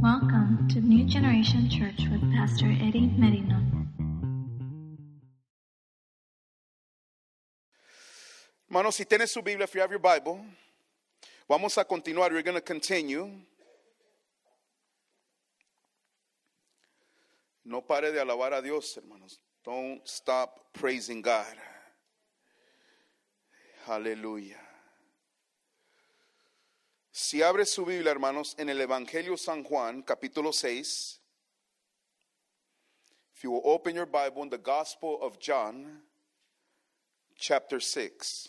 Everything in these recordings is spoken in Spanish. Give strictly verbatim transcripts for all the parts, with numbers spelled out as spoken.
Welcome to New Generation Church with Pastor Eddie Merino. Hermanos, si tienes su Biblia, if you have your Bible, vamos a continuar. We're going to continue. No pare de alabar a Dios, hermanos. Don't stop praising God. Aleluya. Si abre su Biblia, hermanos, en el Evangelio San Juan, capítulo seis. If you will open your Bible in the Gospel of John, chapter six.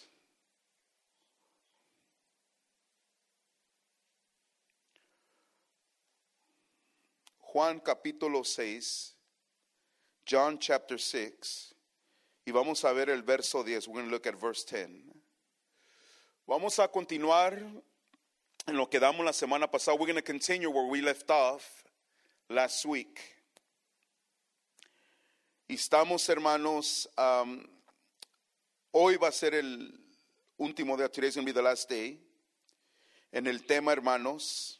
Juan capítulo seis, John chapter six, y vamos a ver el verso diez. We're going to look at verse ten. Vamos a continuar en lo que damos la semana pasada. We're going to continue where we left off last week. Y estamos, hermanos, um, hoy va a ser el último día. Today's going to be the last day. En el tema, hermanos,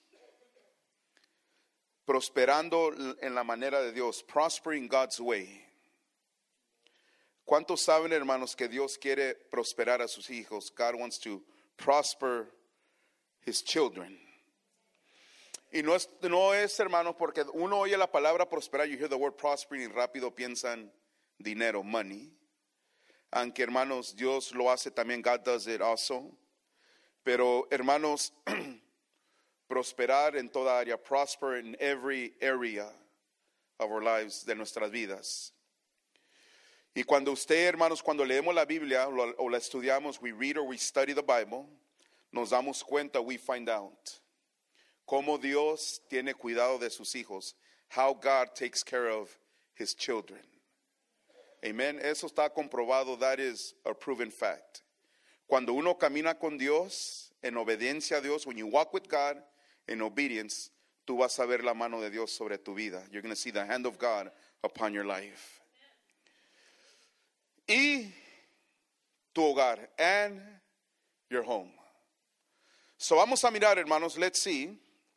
prosperando en la manera de Dios, prospering God's way. ¿Cuántos saben, hermanos, que Dios quiere prosperar a sus hijos? God wants to prosper His children. Y no es, no es, hermanos, porque uno oye la palabra prosperar, you hear the word prospering y rápido piensan dinero, money. Aunque, hermanos, Dios lo hace también, God does it also. Pero, hermanos, prosperar en toda área, prosper in every area of our lives, de nuestras vidas. Y cuando usted, hermanos, cuando leemos la Biblia o, o la estudiamos, we read or we study the Bible, nos damos cuenta, we find out, cómo Dios tiene cuidado de sus hijos, how God takes care of His children. Amen. Eso está comprobado, that is a proven fact. Cuando uno camina con Dios, en obediencia a Dios, when you walk with God, in obedience, tú vas a ver la mano de Dios sobre tu vida. You're going to see the hand of God upon your life. Y tu hogar, and your home. So vamos a mirar, hermanos, let's see.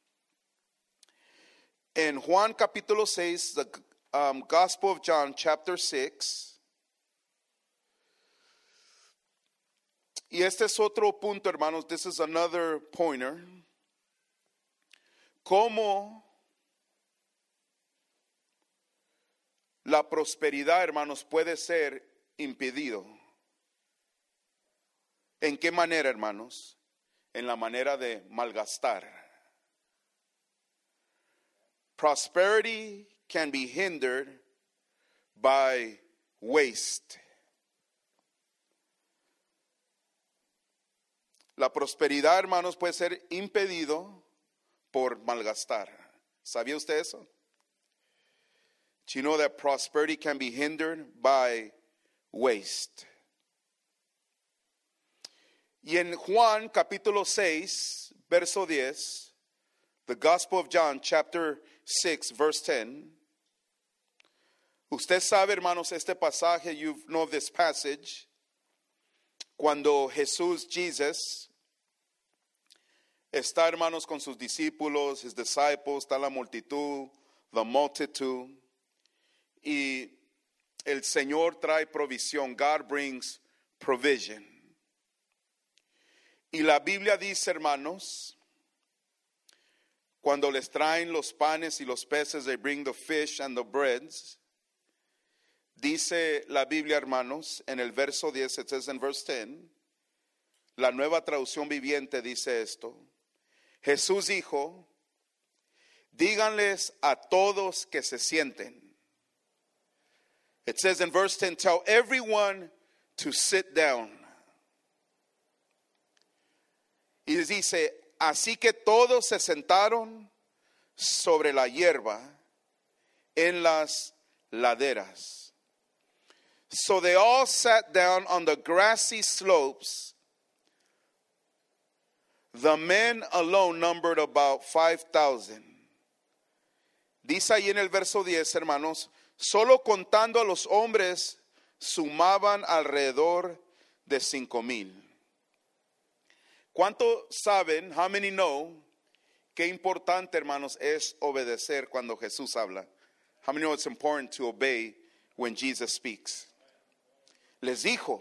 En Juan capítulo seis, the um, Gospel of John chapter six. Y este es otro punto, hermanos. This is another pointer. Cómo la prosperidad, hermanos, puede ser impedido. ¿En qué manera, hermanos? En la manera de malgastar. Prosperity can be hindered by waste. La prosperidad, hermanos, puede ser impedido por malgastar. ¿Sabía usted eso? Do you know that prosperity can be hindered by waste? Y en Juan capítulo seis, verso diez, the Gospel of John chapter six, verse ten. Usted sabe, hermanos, este pasaje, you know this passage, cuando Jesús, Jesus, está, hermanos, con sus discípulos, his disciples, está la multitud, the multitude, y el Señor trae provisión. God brings provision. Y la Biblia dice, hermanos, cuando les traen los panes y los peces, they bring the fish and the breads. Dice la Biblia, hermanos, en el verso diez, it says in verse ten, la Nueva Traducción Viviente dice esto. Jesús dijo, díganles a todos que se sienten. It says in verse ten, tell everyone to sit down. Y dice, así que todos se sentaron sobre la hierba en las laderas. So they all sat down on the grassy slopes. The men alone numbered about five thousand. Dice ahí en el verso diez, hermanos, solo contando a los hombres sumaban alrededor de cinco mil. ¿Cuántos saben, how many know, qué importante, hermanos, es obedecer cuando Jesús habla. How many know it's important to obey when Jesus speaks? Les dijo,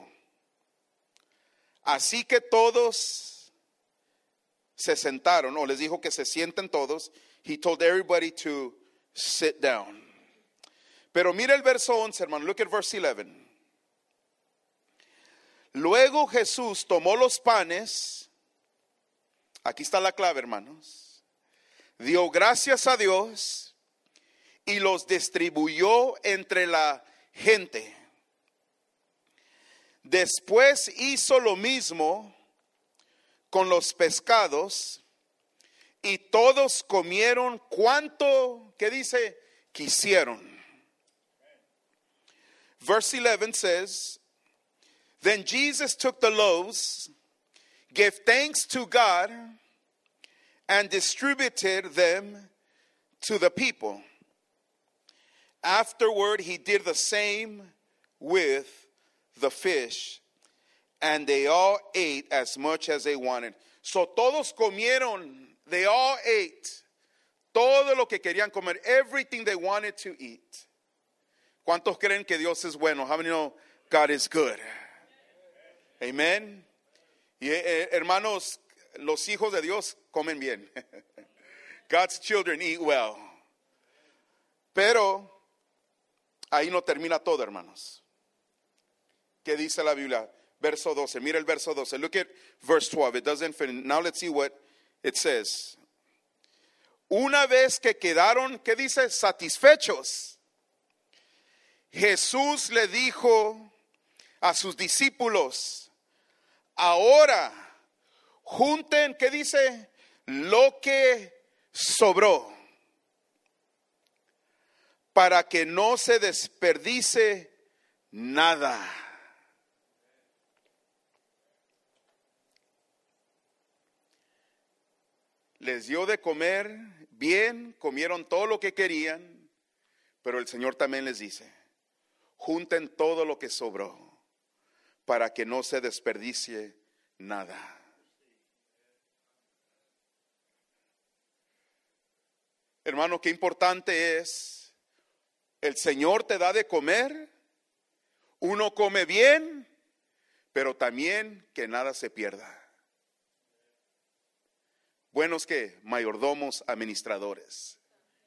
así que todos se sentaron, o les dijo que se sienten todos. He told everybody to sit down. Pero mira el verso once, hermano. Look at verse eleven. Luego Jesús tomó los panes. Aquí está la clave, hermanos. Dio gracias a Dios y los distribuyó entre la gente. Después hizo lo mismo con los pescados y todos comieron cuanto, ¿qué dice? Quisieron. Verse eleven says, then Jesus took the loaves, gave thanks to God, and distributed them to the people. Afterward, he did the same with the fish, and they all ate as much as they wanted. So todos comieron, they all ate, todo lo que querían comer, everything they wanted to eat. ¿Cuántos creen que Dios es bueno? How many know God is good? Amen. Y eh, hermanos, los hijos de Dios comen bien. God's children eat well. Pero ahí no termina todo, hermanos. ¿Qué dice la Biblia? Verso doce. Mira el verso doce. Look at verse twelve. It doesn't finish. Now let's see what it says. Una vez que quedaron, ¿qué dice? Satisfechos. Jesús le dijo a sus discípulos, ahora junten, ¿qué dice? Lo que sobró, para que no se desperdice nada. Les dio de comer bien, comieron todo lo que querían, pero el Señor también les dice, junten todo lo que sobró para que no se desperdicie nada. Hermano, qué importante es, el Señor te da de comer, uno come bien, pero también que nada se pierda. Buenos que mayordomos, administradores.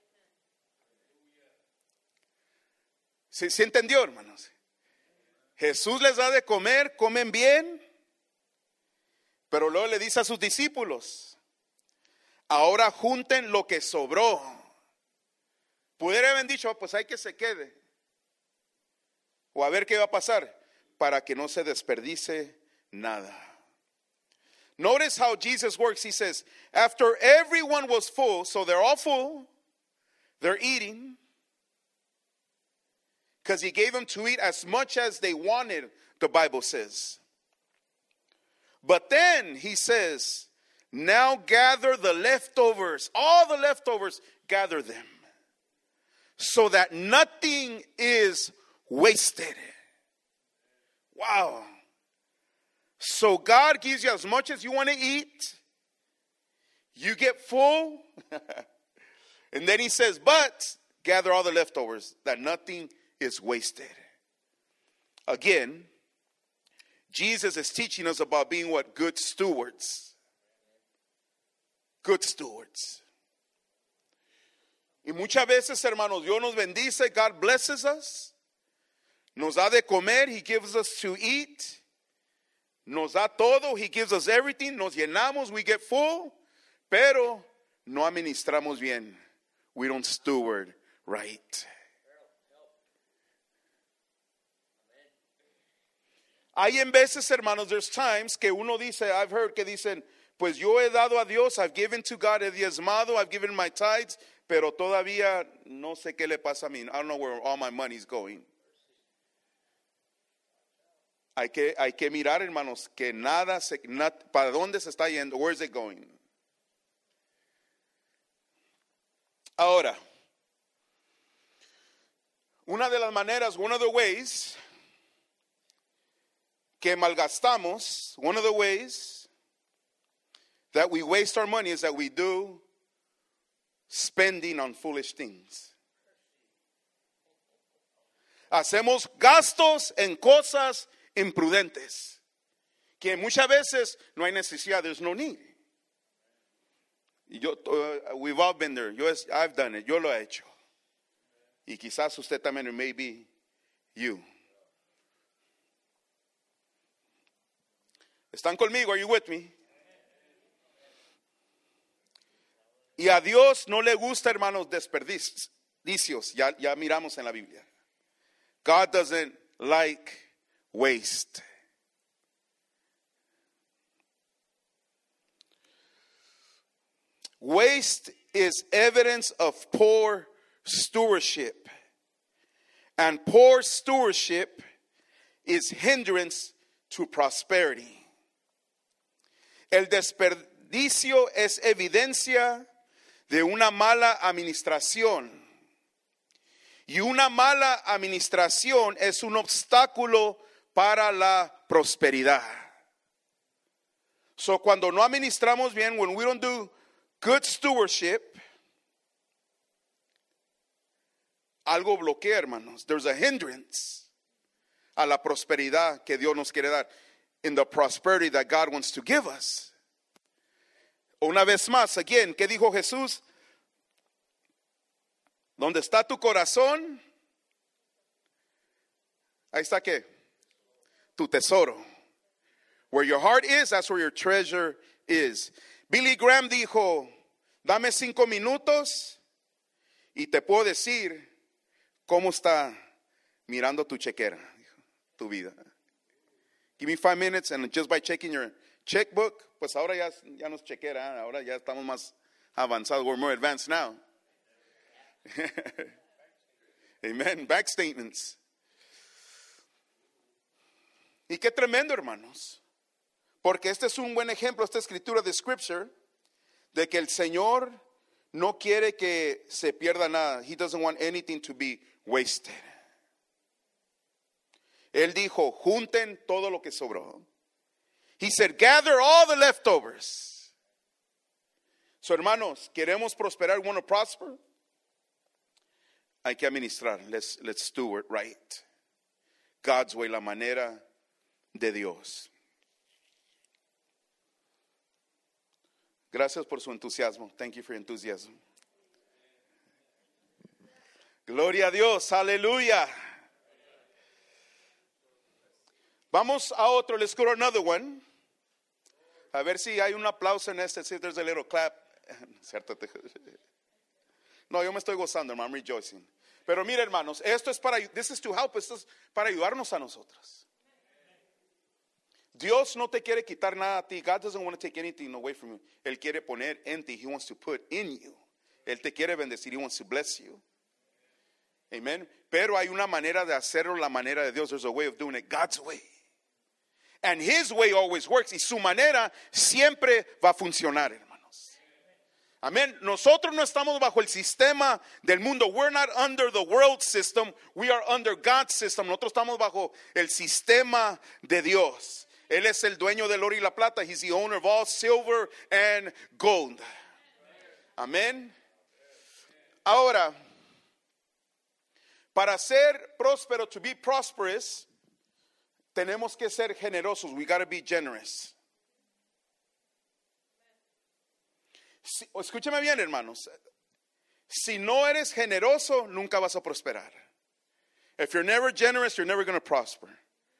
¿Sí, sí entendió, hermanos? Jesús les da de comer, comen bien, pero luego le dice a sus discípulos, ahora junten lo que sobró. Pudiera haber dicho, pues hay que se quede. O a ver qué va a pasar, para que no se desperdice nada. Notice how Jesus works. He says, after everyone was full, so they're all full, they're eating, because he gave them to eat as much as they wanted, the Bible says. But then he says, now gather the leftovers, all the leftovers, gather them, so that nothing is wasted. Wow. So God gives you as much as you want to eat. You get full. And then he says, but gather all the leftovers, that nothing is wasted. Again, Jesus is teaching us about being what? Good stewards. Good stewards. Y muchas veces, hermanos, Dios nos bendice, God blesses us, nos da de comer, He gives us to eat, nos da todo, He gives us everything, nos llenamos, we get full, pero no administramos bien. We don't steward right. Hay en veces, hermanos, there's times que uno dice, I've heard que dicen, pues yo he dado a Dios, I've given to God, he diezmado, I've given my tithes, pero todavía no sé qué le pasa a mí. I don't know where all my money's going. Hay que, hay que mirar, hermanos, que nada, se, not, ¿para dónde se está yendo? Where is it going? Ahora, una de las maneras, one of the ways que malgastamos, one of the ways that we waste our money is that we do spending on foolish things. Hacemos gastos en cosas imprudentes que muchas veces no hay necesidad. There's no need. Y yo, uh, we've all been there. Yo, I've done it. Yo lo he hecho. Y quizás usted también, maybe you. ¿Están conmigo? Are you with me? Y a Dios no le gusta, hermanos, desperdicios. Ya, ya miramos en la Biblia. God doesn't like waste. Waste is evidence of poor stewardship. And poor stewardship is hindrance to prosperity. El desperdicio es evidencia de una mala administración. Y una mala administración es un obstáculo para la prosperidad. So cuando no administramos bien, when we don't do good stewardship, algo bloquea, hermanos. There's a hindrance a la prosperidad que Dios nos quiere dar. In the prosperity that God wants to give us. Una vez más, again, ¿qué dijo Jesús? ¿Dónde está tu corazón? Ahí está, ¿qué? Tu tesoro. Where your heart is, that's where your treasure is. Billy Graham dijo, dame cinco minutos y te puedo decir cómo está mirando tu chequera, tu vida. Give me five minutes and just by checking your checkbook, pues ahora ya, ya nos chequera, ahora ya estamos más avanzados. We're more advanced now. Amen. Back statements. Y qué tremendo, hermanos. Porque este es un buen ejemplo, esta escritura de Scripture, de que el Señor no quiere que se pierda nada. He doesn't want anything to be wasted. Él dijo, junten todo lo que sobró. He said, gather all the leftovers. So, hermanos, queremos prosperar, want to prosper. Hay que administrar. Let's, let's steward right. God's way, la manera de Dios. Gracias por su entusiasmo. Thank you for your enthusiasm. Gloria a Dios. Aleluya. Vamos a otro. Let's go to another one. A ver si hay un aplauso en este. See if there's a little clap. No, yo me estoy gozando, hermano. I'm rejoicing. Pero mire, hermanos, esto es para, this is to help, esto es para ayudarnos a nosotros. Dios no te quiere quitar nada a ti. God doesn't want to take anything away from you. Él quiere poner en ti. He wants to put in you. Él te quiere bendecir. He wants to bless you. Amen. Pero hay una manera de hacerlo, la manera de Dios. There's a way of doing it God's way. And His way always works. Y su manera siempre va a funcionar, hermanos. Amén. Nosotros no estamos bajo el sistema del mundo. We're not under the world system. We are under God's system. Nosotros estamos bajo el sistema de Dios. Él es el dueño del oro y la plata. He's the owner of all silver and gold. Amén. Ahora, para ser próspero, to be prosperous, tenemos que ser generosos. We got to be generous. Si, escúchame bien, hermanos. Si no eres generoso, nunca vas a prosperar. If you're never generous, you're never going to prosper.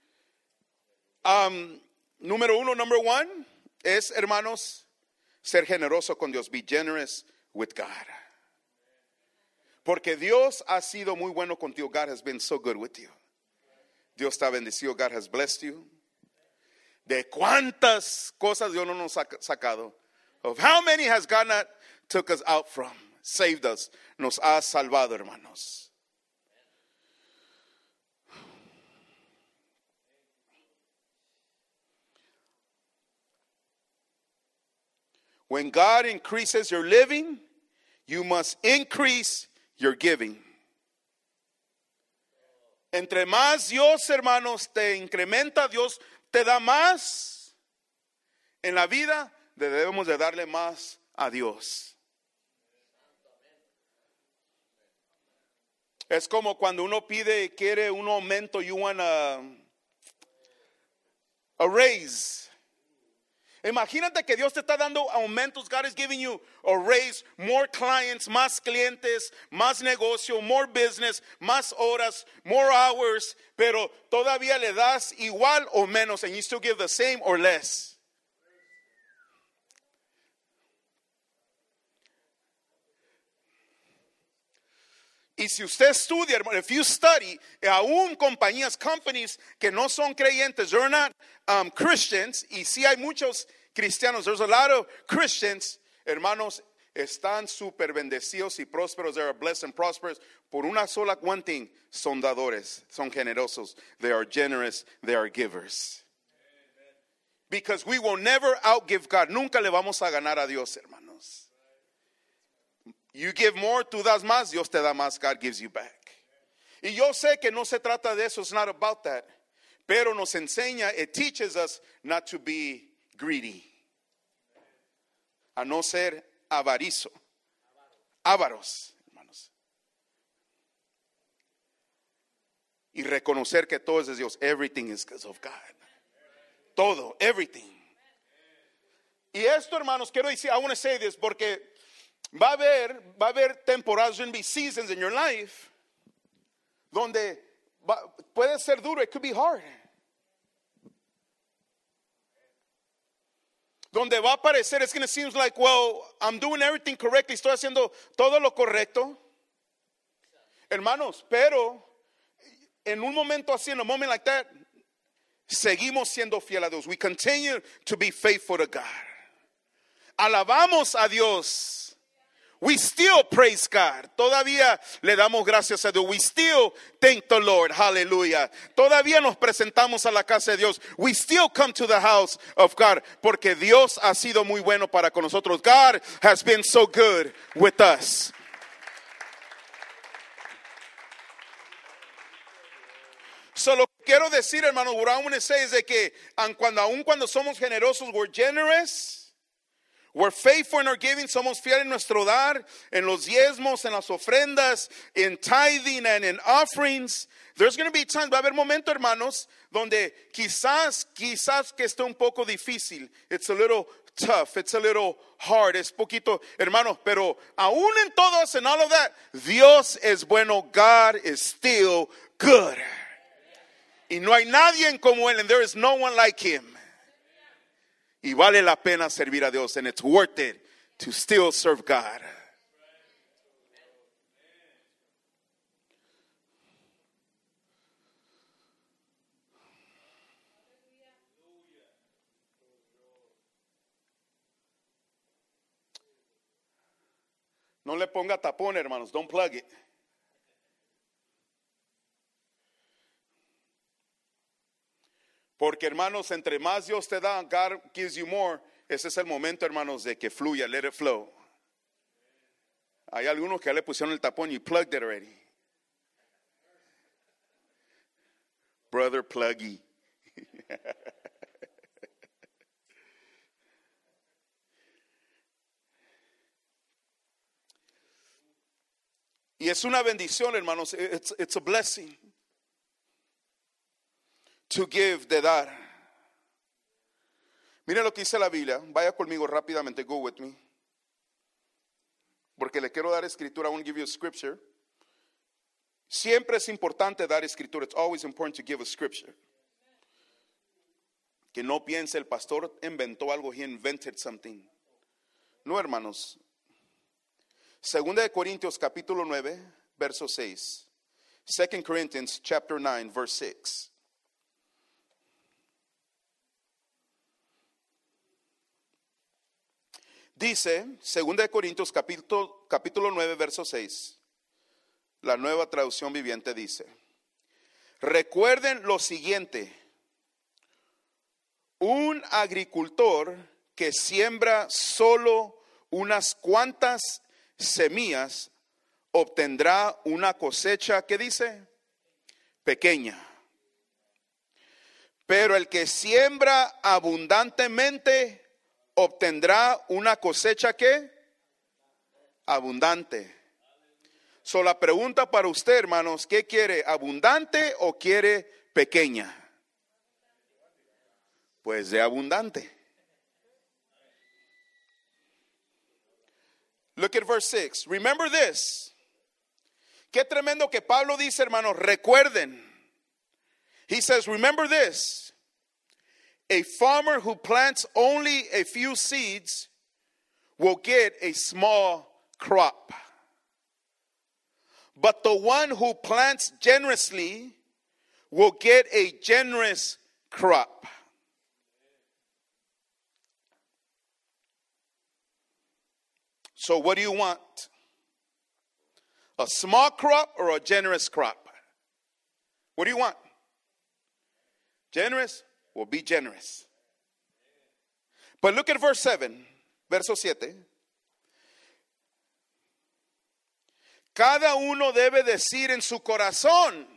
Um, número uno, number one, es, hermanos, ser generoso con Dios. Be generous with God. Porque Dios ha sido muy bueno contigo. God has been so good with you. Dios te ha bendecido. God has blessed you. De cuántas cosas Dios no nos ha sacado. Of how many has God not took us out from, saved us, nos ha salvado, hermanos. When God increases your living, you must increase your giving. Entre más Dios, hermanos, te incrementa, Dios te da más en la vida, debemos de darle más a Dios. Es como cuando uno pide, quiere un aumento, you want a, a raise. Imagínate que Dios te está dando aumentos. God is giving you a raise, more clients, más clientes, más negocio, more business, más horas, more hours, pero todavía le das igual o menos, and you still give the same or less. Y si usted estudia, hermano, if you study, aún compañías, companies que no son creyentes, they're not um, Christians, y si hay muchos cristianos, there's a lot of Christians, hermanos, están súper bendecidos y prósperos, they are blessed and prosperous, por una sola, one thing, son dadores, son generosos, they are generous, they are givers. Because we will never outgive God, nunca le vamos a ganar a Dios, hermanos. You give more, tú das más, Dios te da más, God gives you back. Y yo sé que no se trata de eso, it's not about that. Pero nos enseña, it teaches us not to be greedy. A no ser avarizo. Ávaros, hermanos. Y reconocer que todo es de Dios. Everything is because of God. Todo, everything. Y esto, hermanos, quiero decir, I want to say this, porque Va a haber, va a haber temporadas, going to be seasons in your life donde va, puede ser duro, it could be hard. Donde va a parecer, it's going to seem like, well, I'm doing everything correctly, estoy haciendo todo lo correcto. Hermanos, pero en un momento así, in a moment like that, seguimos siendo fiel a Dios. We continue to be faithful to God. Alabamos a Dios. We still praise God. Todavía le damos gracias a Dios. We still thank the Lord. Hallelujah. Todavía nos presentamos a la casa de Dios. We still come to the house of God. Porque Dios ha sido muy bueno para con nosotros. God has been so good with us. Solo quiero decir, hermano, what I want to say is de que cuando, aun cuando somos generosos, we're generous. We're faithful in our giving, somos fieles en nuestro dar, en los diezmos, en las ofrendas, in tithing and in offerings. There's going to be times, va a haber momentos, hermanos, donde quizás, quizás que esté un poco difícil. It's a little tough, it's a little hard, es poquito, hermanos, pero aún en todo eso, en all of that, Dios es bueno, God is still good. Y no hay nadie como Él, and there is no one like Him. Y vale la pena servir a Dios, and it's worth it to still serve God. No le ponga tapón, hermanos. Don't plug it. Porque, hermanos, entre más Dios te da, God gives you more. Ese es el momento, hermanos, de que fluya. Let it flow. Hay algunos que ya le pusieron el tapón. You plugged it already. Brother Pluggy. Y es una bendición, hermanos. It's, it's a blessing. To give, de dar. Mire lo que dice la Biblia. Vaya conmigo rápidamente. Go with me. Porque le quiero dar escritura. I want to give you a scripture. Siempre es importante dar escritura. It's always important to give a scripture. Que no piense el pastor inventó algo. He invented something. No, hermanos. Segunda de Corintios capítulo nueve, verso seis. Second Corinthians chapter nine, verse six. Dice, segunda de Corintios capítulo, capítulo nueve, verso seis. La Nueva Traducción Viviente dice: recuerden lo siguiente. Un agricultor que siembra solo unas cuantas semillas obtendrá una cosecha, ¿qué dice? Pequeña. Pero el que siembra abundantemente obtendrá una cosecha, ¿qué? Abundante. So, la pregunta para usted, hermanos, ¿qué quiere? ¿Abundante o quiere pequeña? Pues de abundante. Look at verse six. Remember this. Qué tremendo que Pablo dice, hermanos, recuerden. He says, remember this. A farmer who plants only a few seeds will get a small crop. But the one who plants generously will get a generous crop. So what do you want? A small crop or a generous crop? What do you want? Generous? Well, be generous. But look at verse seven, verso siete. Cada uno debe decir en su corazón.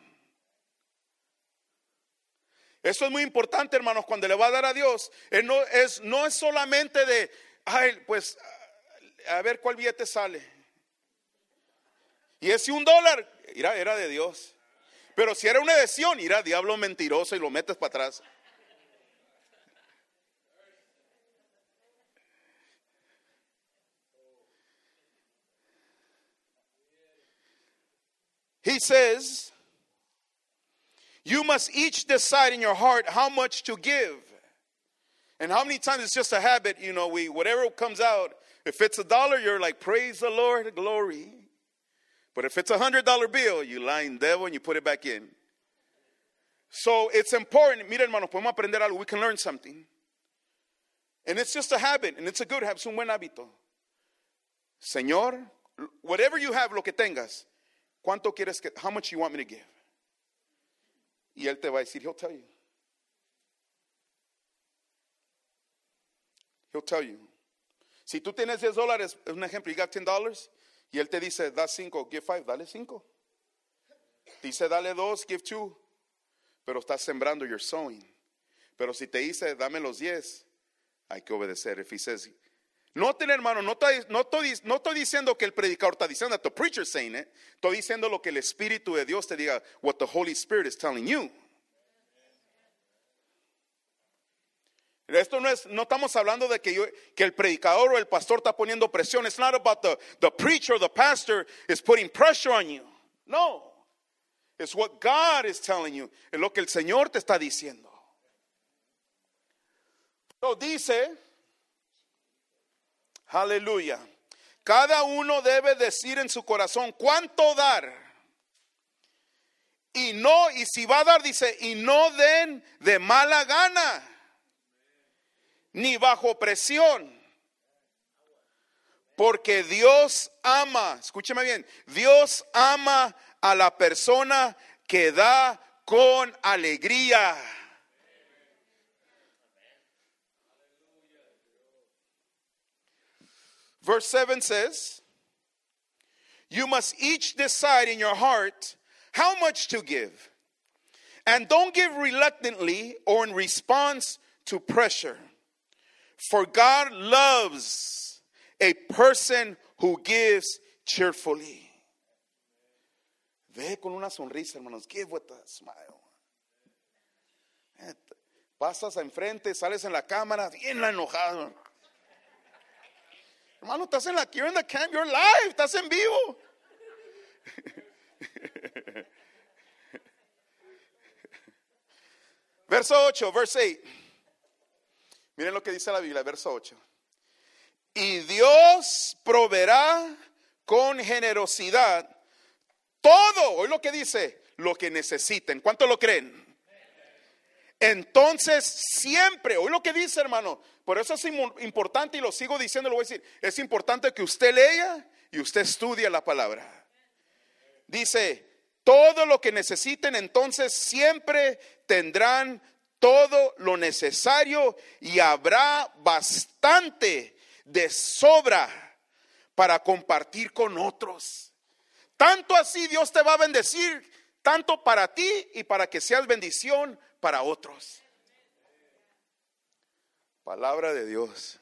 Eso es muy importante, hermanos, cuando le va a dar a Dios. Él no, es, no es solamente de, ay, pues, a ver cuál billete sale. Y ese un dólar, mira, era de Dios. Pero si era una adhesión, mira, diablo mentiroso, y lo metes para atrás. He says, you must each decide in your heart how much to give. And how many times it's just a habit, you know, we whatever comes out, if it's a dollar, you're like, praise the Lord, glory. But if it's a hundred dollar bill, you lying devil and you put it back in. So it's important. Mira, hermano, podemos aprender algo. We can learn something. And it's just a habit, and it's a good habit, es un buen hábito. Señor, whatever you have, lo que tengas, ¿cuánto quieres que, how much you want me to give? Y él te va a decir, he'll tell you. He'll tell you. Si tú tienes diez dólares, es un ejemplo, you got ten dollars, y él te dice, da cinco, give five, dale cinco. Dice, dale dos, give two. Pero estás sembrando, you're sowing. Pero si te dice, dame los diez, hay que obedecer. If he says, noten, hermano, no estoy, no, estoy, no estoy diciendo que el predicador está diciendo, that the preacher is saying it. Estoy diciendo lo que el Espíritu de Dios te diga, what the Holy Spirit is telling you. Esto no es, no estamos hablando de que, yo, que el predicador o el pastor está poniendo presión. It's not about the, the preacher or the pastor is putting pressure on you. No. It's what God is telling you. Es lo que el Señor te está diciendo. So dice, aleluya, cada uno debe decir en su corazón cuánto dar. Y no, y si va a dar, dice, y no den de mala gana, ni bajo presión. Porque Dios ama, escúcheme bien, Dios ama a la persona que da con alegría. Verse seven says, you must each decide in your heart how much to give. And don't give reluctantly or in response to pressure. For God loves a person who gives cheerfully. Ve con una sonrisa, hermanos. Give with a smile. Pasas enfrente, sales en la cámara, bien enojado. Hermano, estás en la, you're in the camp, you're live, estás en vivo. Verso ocho, verse eight. Miren lo que dice la Biblia, verso ocho. Y Dios proveerá con generosidad todo, hoy lo que dice, lo que necesiten. ¿Cuánto lo creen? Entonces siempre, hoy lo que dice, hermano, por eso es importante y lo sigo diciendo, lo voy a decir, es importante que usted lea y usted estudie la palabra. Dice, todo lo que necesiten, entonces siempre tendrán todo lo necesario y habrá bastante de sobra para compartir con otros. Tanto así Dios te va a bendecir, tanto para ti y para que seas bendición para otros. Palabra de Dios.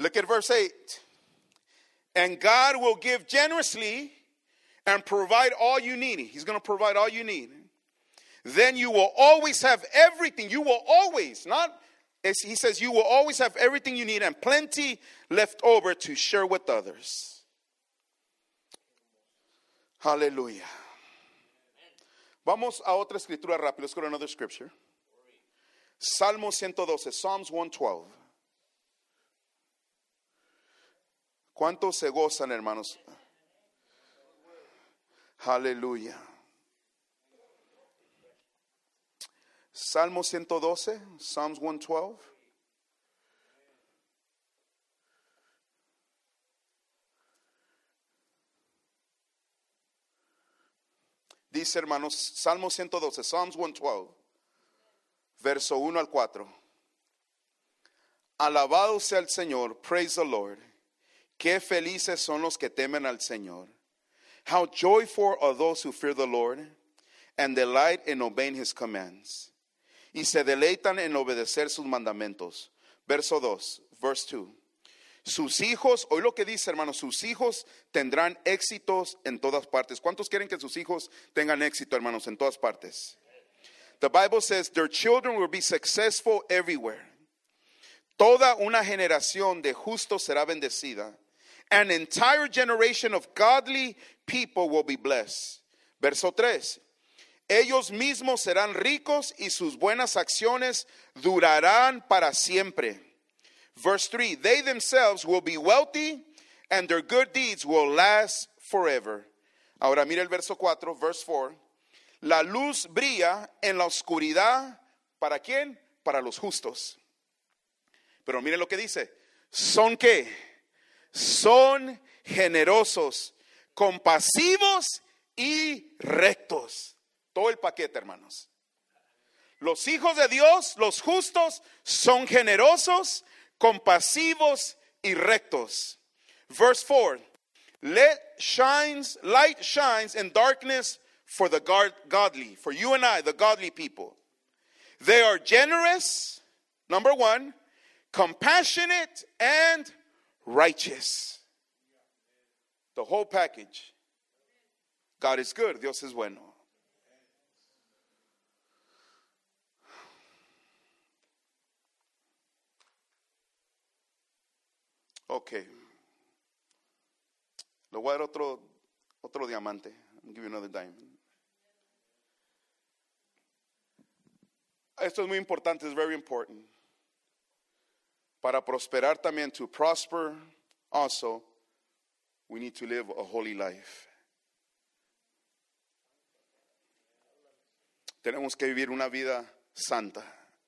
Look at verse eight. And God will give generously and provide all you need. He's going to provide all you need. Then you will always have everything. You will always, not, he says, you will always have everything you need and plenty left over to share with others. Hallelujah. Vamos a otra escritura rápido. Let's go to another scripture. Salmo ciento doce, Psalms one twelve. ¿Cuántos se gozan, hermanos? Aleluya. Salmo ciento doce, Psalms one twelve. Dice, hermanos, Salmo ciento doce, Psalms one twelve, verso uno al cuatro. Alabado sea el Señor, praise the Lord. Qué felices son los que temen al Señor. How joyful are those who fear the Lord and delight in obeying his commands. Y se deleitan en obedecer sus mandamentos. Verso dos, verse two. Sus hijos, hoy lo que dice, hermanos, sus hijos tendrán éxitos en todas partes. ¿Cuántos quieren que sus hijos tengan éxito, hermanos, en todas partes? The Bible says their children will be successful everywhere. Toda una generación de justos será bendecida. An entire generation of godly people will be blessed. Verso tres. Ellos mismos serán ricos y sus buenas acciones durarán para siempre. Verse three. They themselves will be wealthy and their good deeds will last forever. Ahora mira el verso cuatro, verse four. La luz brilla en la oscuridad. ¿Para quién? Para los justos. Pero miren lo que dice. ¿Son qué? Son generosos, compasivos y rectos. Todo el paquete, hermanos. Los hijos de Dios, los justos, son generosos, compasivos y rectos. Verse four. Let shines, light shines in darkness for the godly, for you and I, the godly people. They are generous, number one, compassionate and righteous. The whole package. God is good. Dios es bueno. Okay. Le voy a dar otro, otro diamante. I'll give you another diamond. Esto es muy importante. It's very important. Para prosperar también, to prosper also, we need to live a holy life. Tenemos que vivir una vida santa.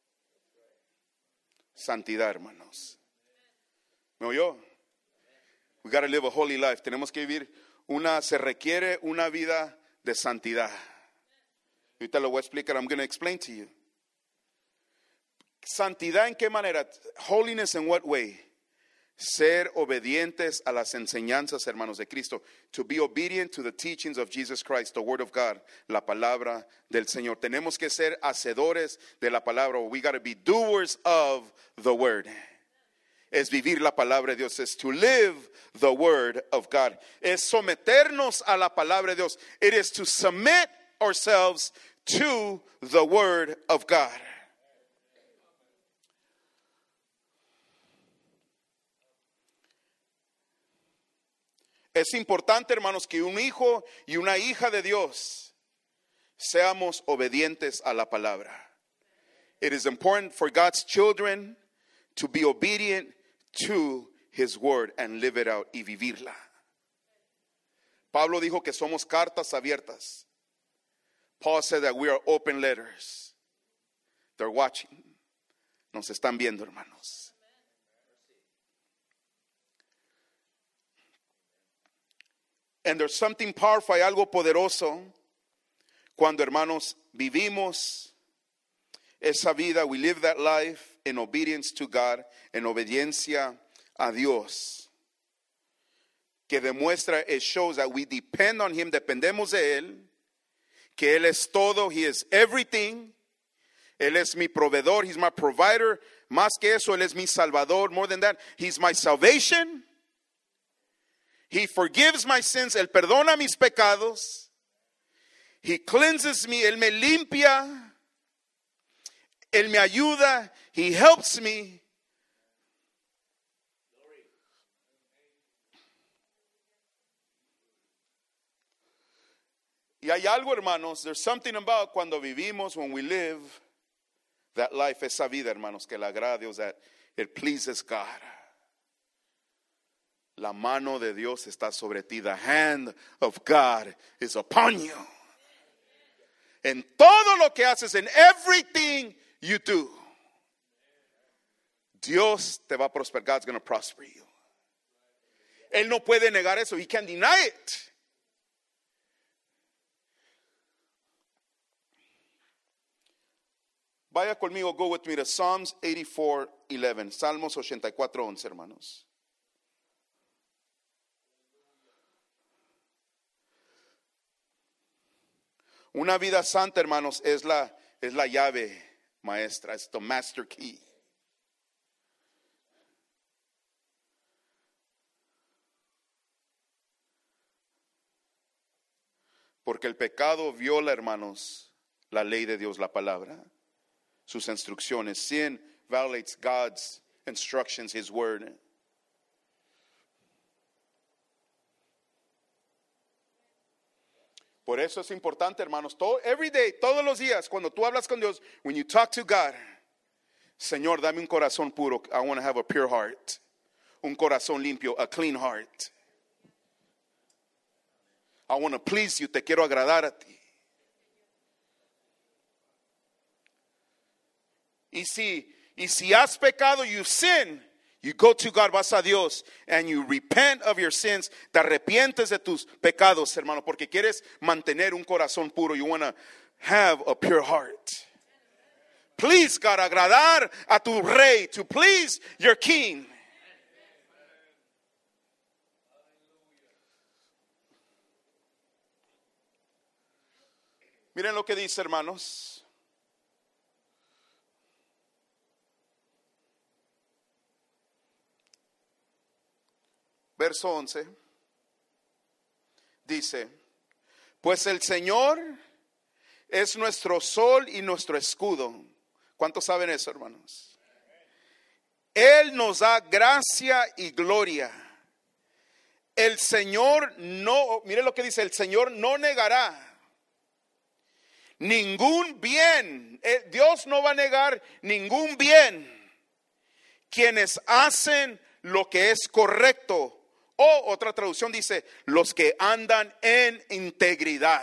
Santidad, hermanos. ¿Me oyó? We got to live a holy life. Tenemos que vivir una, se requiere una vida de santidad. Ahorita lo voy a explicar. I'm going to explain to you. Santidad en qué manera? Holiness in what way? Ser obedientes a las enseñanzas, hermanos, de Cristo. To be obedient to the teachings of Jesus Christ, the word of God, la palabra del Señor. Tenemos que ser hacedores de la palabra. We got to be doers of the word. Es vivir la palabra de Dios. Es to live the word of God. Es someternos a la palabra de Dios. It is to submit ourselves to the word of God. Es importante, hermanos, que un hijo y una hija de Dios seamos obedientes a la palabra. It is important for God's children to be obedient to his word and live it out y vivirla. Pablo dijo que somos cartas abiertas. Paul said that we are open letters. They're watching. Nos están viendo, hermanos. And there's something powerful, hay algo poderoso cuando, hermanos, vivimos esa vida, we live that life in obedience to God, en obediencia a Dios, que demuestra, it shows that we depend on Him, dependemos de Él, que Él es todo, He is everything, Él es mi proveedor. He's my provider. Más que eso, Él es mi salvador. More than that, He's my salvation. He forgives my sins. Él perdona mis pecados. He cleanses me. Él me limpia. Él me ayuda. He helps me. Y hay algo, hermanos, there's something about cuando vivimos, when we live that life, esa vida, hermanos, que le agrada a Dios, that it pleases God. La mano de Dios está sobre ti. The hand of God is upon you. En todo lo que haces, in everything you do, Dios te va a prosperar. God's going to prosper you. Él no puede negar eso. He can't deny it. Vaya conmigo, go with me to Psalms eighty-four eleven. Salmos ochenta y cuatro once, hermanos. Una vida santa, hermanos, es la, es la llave maestra. Es the master key. Porque el pecado viola, hermanos, la ley de Dios, la palabra. Sus instrucciones. Sin violates God's instructions, His word. Por eso es importante, hermanos, todo, every day, todos los días, cuando tú hablas con Dios, when you talk to God, Señor, dame un corazón puro. I want to have a pure heart. Un corazón limpio, a clean heart. I want to please you, te quiero agradar a ti. Y si, y si has pecado, you sin, you go to God, vas a Dios, and you repent of your sins, te arrepientes de tus pecados, hermano, porque quieres mantener un corazón puro. You want to have a pure heart. Please, God, agradar a tu rey, to please your king. Miren lo que dice, hermanos. Verso once, dice, pues el Señor es nuestro sol y nuestro escudo. ¿Cuántos saben eso, hermanos? Él nos da gracia y gloria. El Señor no, mire lo que dice, el Señor no negará ningún bien. Dios no va a negar ningún bien. Quienes hacen lo que es correcto. O otra traducción dice, los que andan en integridad.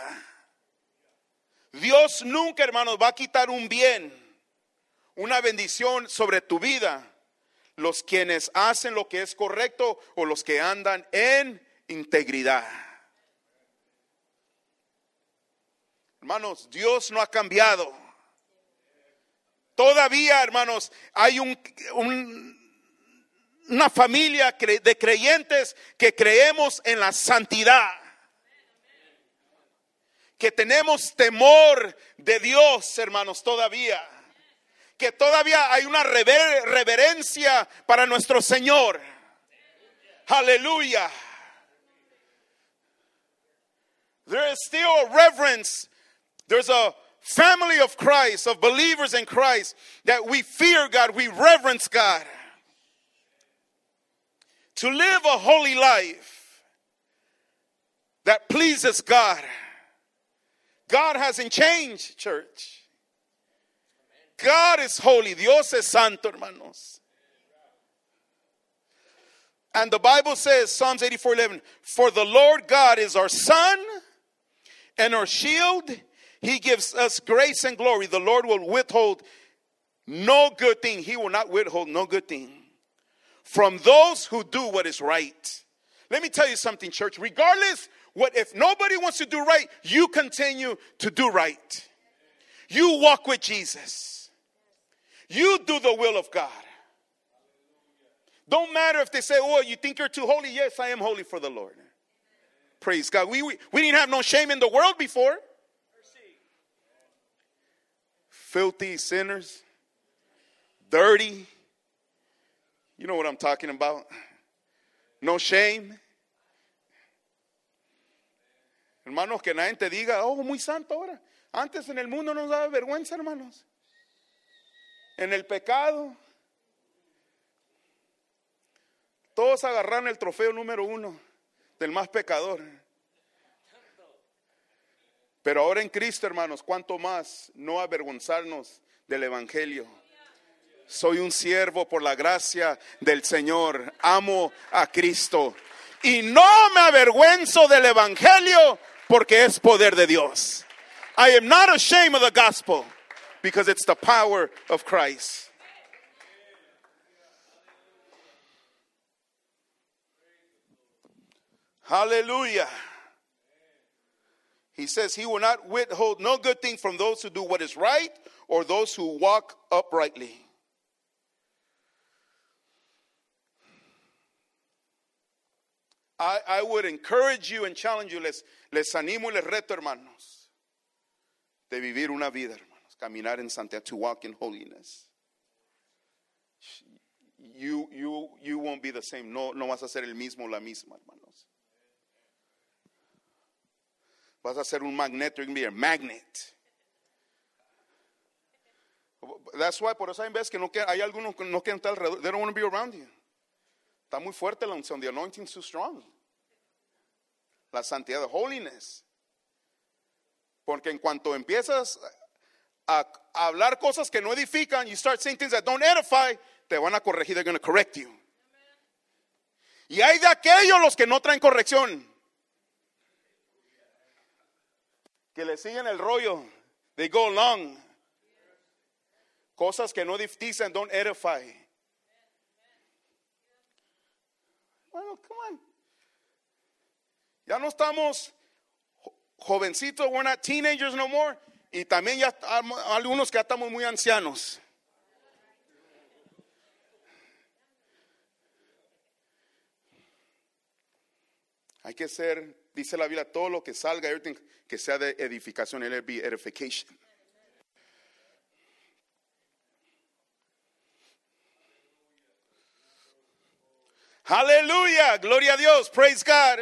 Dios nunca, hermanos, va a quitar un bien, una bendición sobre tu vida. Los quienes hacen lo que es correcto o los que andan en integridad. Hermanos, Dios no ha cambiado. Todavía, hermanos, hay un... un Una familia de creyentes que creemos en la santidad, que tenemos temor de Dios, hermanos, todavía, que todavía hay una rever- reverencia para nuestro Señor. Aleluya. There is still a reverence. There's a family of Christ, of believers in Christ, that we fear God, we reverence God. To live a holy life that pleases God. God hasn't changed, church. God is holy. Dios es santo, hermanos. And the Bible says, Psalms eighty-four eleven, for the Lord God is our sun and our shield. He gives us grace and glory. The Lord will withhold no good thing. He will not withhold no good thing from those who do what is right. Let me tell you something, church. Regardless, what if nobody wants to do right, you continue to do right. You walk with Jesus. You do the will of God. Don't matter if they say, oh, you think you're too holy. Yes, I am holy for the Lord. Praise God. We, we, we didn't have no shame in the world before. filthy sinners, dirty. You know what I'm talking about. No shame. Hermanos, que nadie te diga, oh, muy santo ahora. Antes en el mundo nos daba vergüenza, hermanos. En el pecado. Todos agarran el trofeo número uno del más pecador. Pero ahora en Cristo, hermanos, cuánto más no avergonzarnos del evangelio. Soy un siervo por la gracia del Señor. Amo a Cristo. Y no me avergüenzo del evangelio porque es poder de Dios. I am not ashamed of the gospel because it's the power of Christ. Hallelujah. He says he will not withhold no good thing from those who do what is right or those who walk uprightly. I, I would encourage you and challenge you, les, les animo y les reto, hermanos, de vivir una vida, hermanos, caminar en santidad, to walk in holiness. You, you, you won't be the same. No, no vas a ser el mismo o la misma, hermanos. Vas a ser un magneto, you're going to be a magnet. That's why, por eso hay veces que no hay algunos que no quieren estar alrededor. They don't want to be around you. Está muy fuerte la unción. The anointing is too strong. La santidad, the holiness. Porque en cuanto empiezas a, a hablar cosas que no edifican, you start saying things that don't edify, te van a corregir, they're going to correct you. Y hay de aquellos los que no traen corrección, que le siguen el rollo. They go along. Cosas que no edifican, don't edify. Well, come on. Ya no estamos jovencitos, we're not teenagers no more. Y también ya algunos que ya estamos muy ancianos. Hay que ser, dice la Biblia, todo lo que salga, everything que sea de edificación, let it be edification. Aleluya, gloria a Dios, praise God.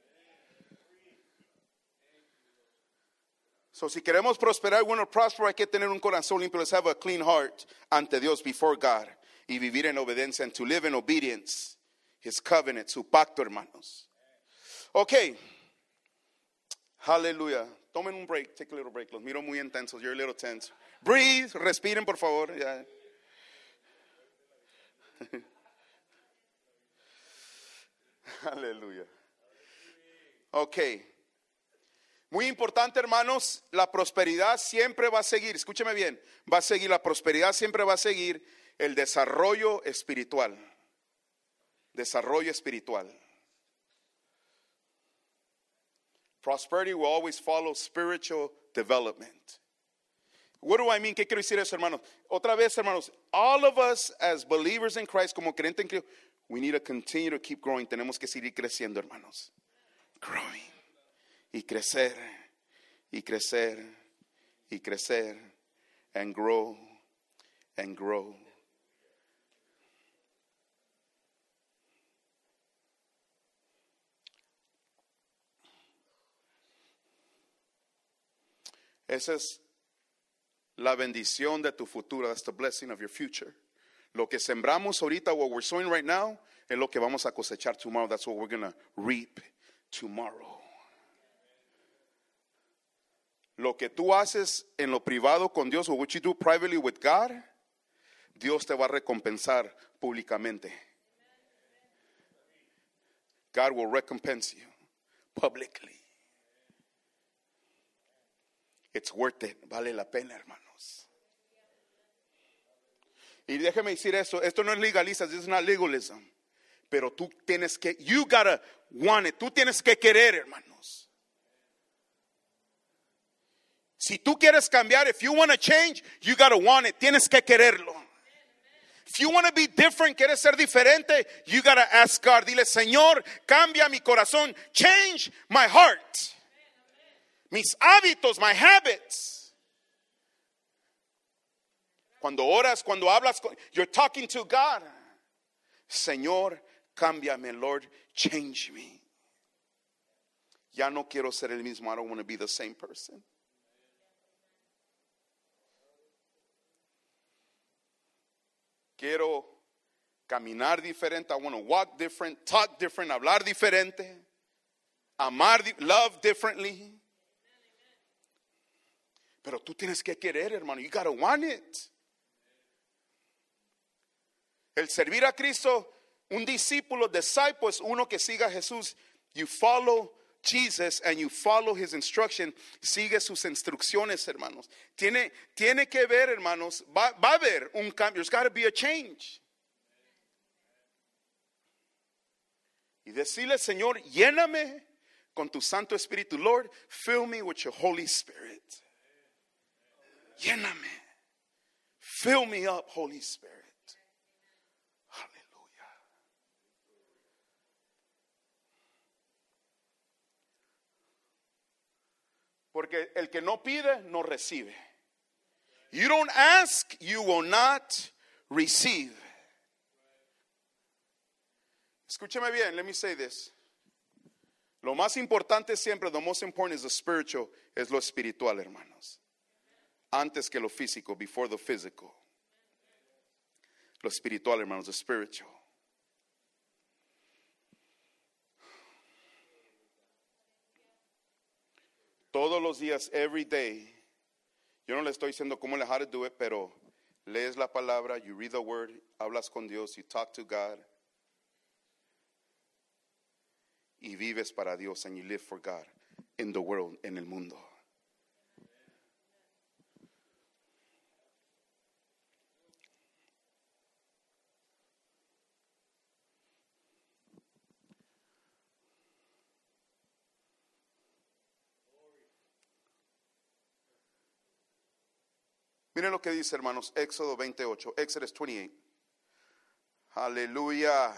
So si queremos prosperar, bueno, prosper, hay que tener un corazón limpio. Let's have a clean heart ante Dios, before God, y vivir en obediencia, and to live in obedience, His covenant, su pacto, hermanos. Okay, hallelujah. Tomen un break, take a little break. Los miro muy intensos, you're a little tense. Breathe, respiren por favor. Yeah. Aleluya. Ok. Muy importante, hermanos, la prosperidad siempre va a seguir, escúcheme bien, va a seguir, la prosperidad siempre va a seguir el desarrollo espiritual. Desarrollo espiritual. Prosperity will always follow spiritual development. What do I mean? ¿Qué quiero decir eso, hermanos? Otra vez, hermanos, all of us as believers in Christ, como creyentes en Cristo, we need to continue to keep growing. Tenemos que seguir creciendo, hermanos. Growing. Y crecer. Y crecer. Y crecer. And grow. And grow. Esa es la bendición de tu futuro. That's the blessing of your future. Lo que sembramos ahorita, what we're sowing right now, es lo que vamos a cosechar tomorrow. That's what we're going to reap tomorrow. Lo que tú haces en lo privado con Dios, or what you do privately with God, Dios te va a recompensar públicamente. God will recompense you publicly. It's worth it. Vale la pena, hermanos. Y déjeme decir esto, esto no es legalismo, this is not legalism. Pero tú tienes que, you gotta want it, tú tienes que querer, hermanos. Si tú quieres cambiar, if you want to change, you gotta want it, tienes que quererlo. If you want to be different, quieres ser diferente, you gotta ask God. Dile, Señor, cambia mi corazón, change my heart. Mis hábitos, my habits. Cuando oras, cuando hablas, con- you're talking to God. Señor, cámbiame, Lord, change me. Ya no quiero ser el mismo. I don't want to be the same person. Quiero caminar diferente. I want to walk different, talk different, hablar diferente, amar, di- love differently. Pero tú tienes que querer, hermano. You gotta want it. El servir a Cristo, un discípulo, disciple, es uno que siga a Jesús. You follow Jesus and you follow his instruction. Sigue sus instrucciones, hermanos. Tiene, tiene que ver, hermanos, va, va a haber un cambio. There's got to be a change. Y decirle, Señor, lléname con tu Santo Espíritu. Lord, fill me with your Holy Spirit. Lléname. Fill me up, Holy Spirit. Aleluya. Porque el que no pide, no recibe. You don't ask, you will not receive. Escúcheme bien, let me say this. Lo más importante siempre, the most important is the spiritual, es lo espiritual, hermanos. Antes que lo físico, before the physical. Lo espiritual, hermanos, the spiritual. Todos los días, every day. Yo no le estoy diciendo cómo le how to do it, pero lees la palabra, you read the word, hablas con Dios, you talk to God. Y vives para Dios, and you live for God in the world, en el mundo. Miren lo que dice, hermanos, Éxodo veintiocho, Exodus twenty-eight. Aleluya.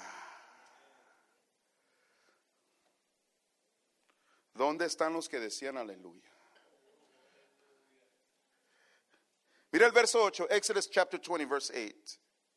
¿Dónde están los que decían aleluya? Mira el verso ocho, Exodus chapter twenty, verse eight.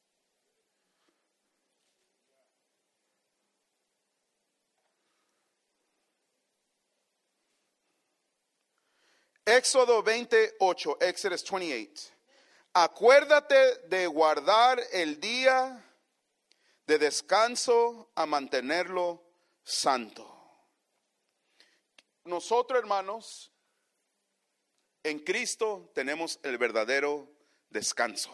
Éxodo veintiocho, Exodus twenty-eight. Acuérdate de guardar el día de descanso a mantenerlo santo. Nosotros, hermanos, en Cristo tenemos el verdadero descanso.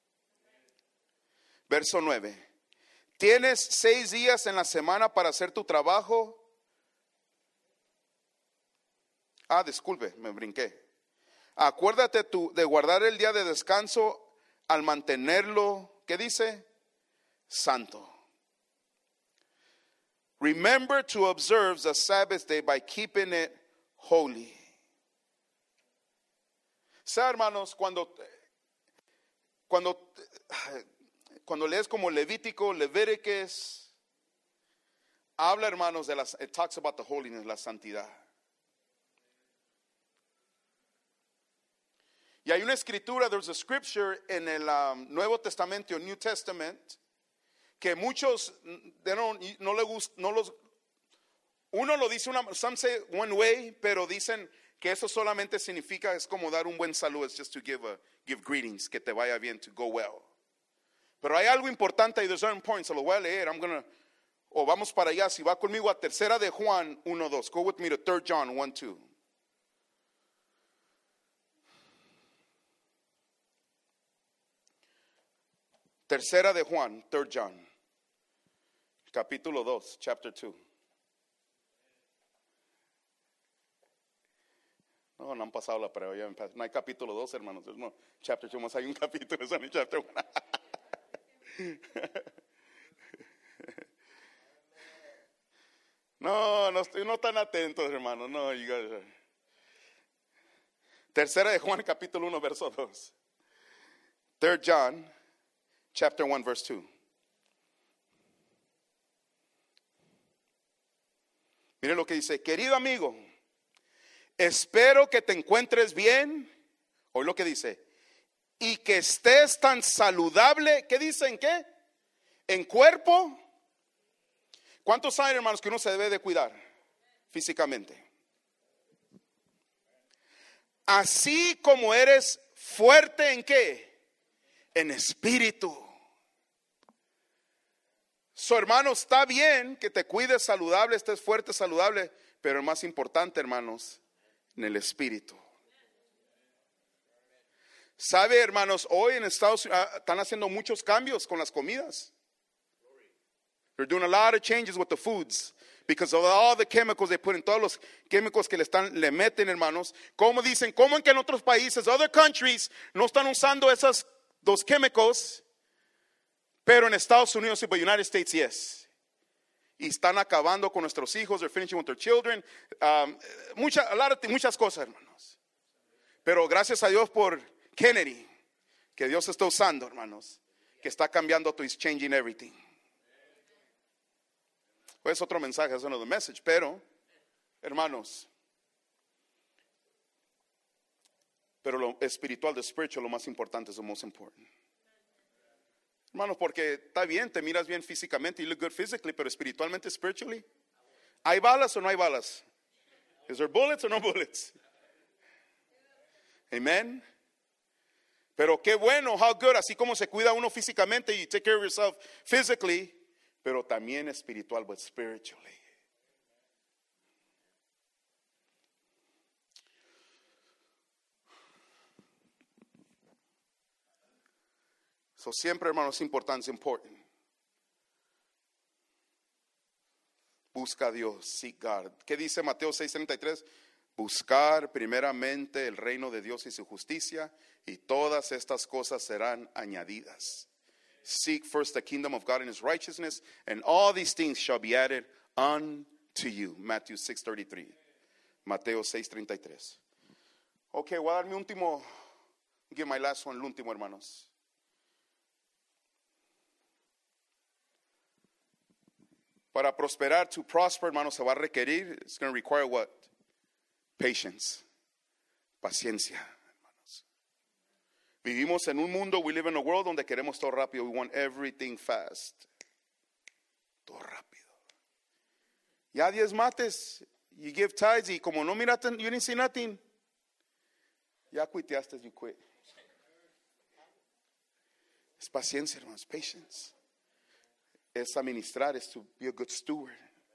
Verso nueve. Tienes seis días en la semana para hacer tu trabajo. Ah, disculpe, me brinqué. Acuérdate tú de guardar el día de descanso al mantenerlo, ¿qué dice? Santo. Remember to observe the Sabbath day by keeping it holy. O sea, hermanos, cuando, cuando, cuando lees como Levítico, Levíticos, habla, hermanos, de las, it talks about the holiness, la santidad. Y hay una escritura, there's a scripture en el um, Nuevo Testamento, New Testament, que muchos they don't, no le gusta, no los, uno lo dice una, some say one way, pero dicen que eso solamente significa, es como dar un buen saludo, it's just to give a, give greetings, que te vaya bien, to go well. Pero hay algo importante y there's certain points, se lo voy a leer, I'm gonna, o vamos para allá, si va conmigo a Tercera de Juan uno dos, go with me to Third John one two. Tercera de Juan, Third John, capítulo dos, chapter two. No, no han pasado la prueba, ya no hay capítulo dos, hermanos, no, chapter two, más hay un capítulo, eso no es chapter one. No, no estoy no tan atentos, hermanos, no, you guys. Tercera de Juan, capítulo uno, verso dos. Third John, chapter one, verse two. Mire lo que dice, querido amigo, espero que te encuentres bien. Oye lo que dice, y que estés tan saludable, ¿qué dicen? ¿Qué? En cuerpo. ¿Cuántos saben, hermanos, que uno se debe de cuidar físicamente? Así como eres fuerte en qué? En espíritu. So, hermanos, está bien que te cuides saludable, estés fuerte, saludable, pero más importante, hermanos, en el espíritu. ¿Sabe, hermanos? Hoy en Estados Unidos uh, están haciendo muchos cambios con las comidas. They're doing a lot of changes with the foods because of all the chemicals they put in, todos los químicos que le están le meten, hermanos. Como dicen, como en que en otros países, other countries, no están usando esos dos químicos, pero en Estados Unidos, but United States, yes. Y están acabando con nuestros hijos, they're finishing with their children, um, mucha, a lot of th- muchas cosas, hermanos. Pero gracias a Dios por Kennedy, que Dios está usando, hermanos, que está cambiando todo, is changing everything. Pues otro mensaje, es another message, pero, hermanos, pero lo espiritual, the spiritual, lo más importante es the most important. Hermanos, porque está bien, te miras bien físicamente, you look good physically, pero espiritualmente, spiritually, ¿hay balas o no hay balas? Is there bullets or no bullets? Amen. Pero qué bueno, how good, así como se cuida uno físicamente, you take care of yourself physically, pero también espiritual, but spiritually. So siempre, hermanos, es importante, es important. Busca a Dios, seek God. ¿Qué dice Mateo seis treinta y tres? Buscar primeramente el reino de Dios y su justicia, y todas estas cosas serán añadidas. Seek first the kingdom of God and his righteousness, and all these things shall be added unto you. Matthew six thirty-three. Mateo seis treinta y tres. Ok, voy a dar mi último, give my last one, el último, hermanos. Para prosperar, to prosper, hermanos, se va a requerir, it's going to require what? Patience. Paciencia, hermanos. Vivimos en un mundo, we live in a world donde queremos todo rápido. We want everything fast. Todo rápido. Ya diez mates, you give tithes, y como no miraste, you didn't see nothing. Ya quiteaste, you quit. Es paciencia, hermanos, patience. Es administrar, es to be a good steward.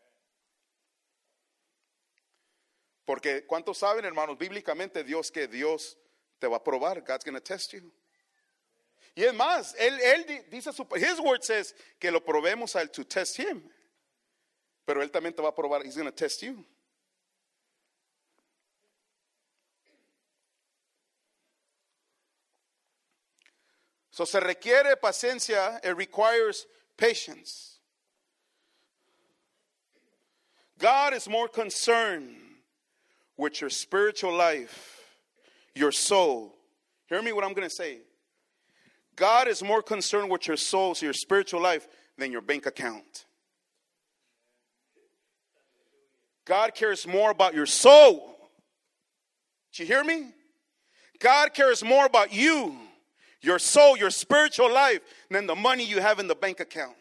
Porque ¿cuántos saben, hermanos, bíblicamente Dios que Dios te va a probar? God's going to test you. Y es más, él, él dice, su, his word says que lo probemos a él to test him. Pero él también te va a probar, he's going to test you. So se requiere paciencia, it requires patience. God is more concerned with your spiritual life, your soul. Hear me what I'm going to say. God is more concerned with your soul, so your spiritual life, than your bank account. God cares more about your soul. Did you hear me? God cares more about you, your soul, your spiritual life, than the money you have in the bank account.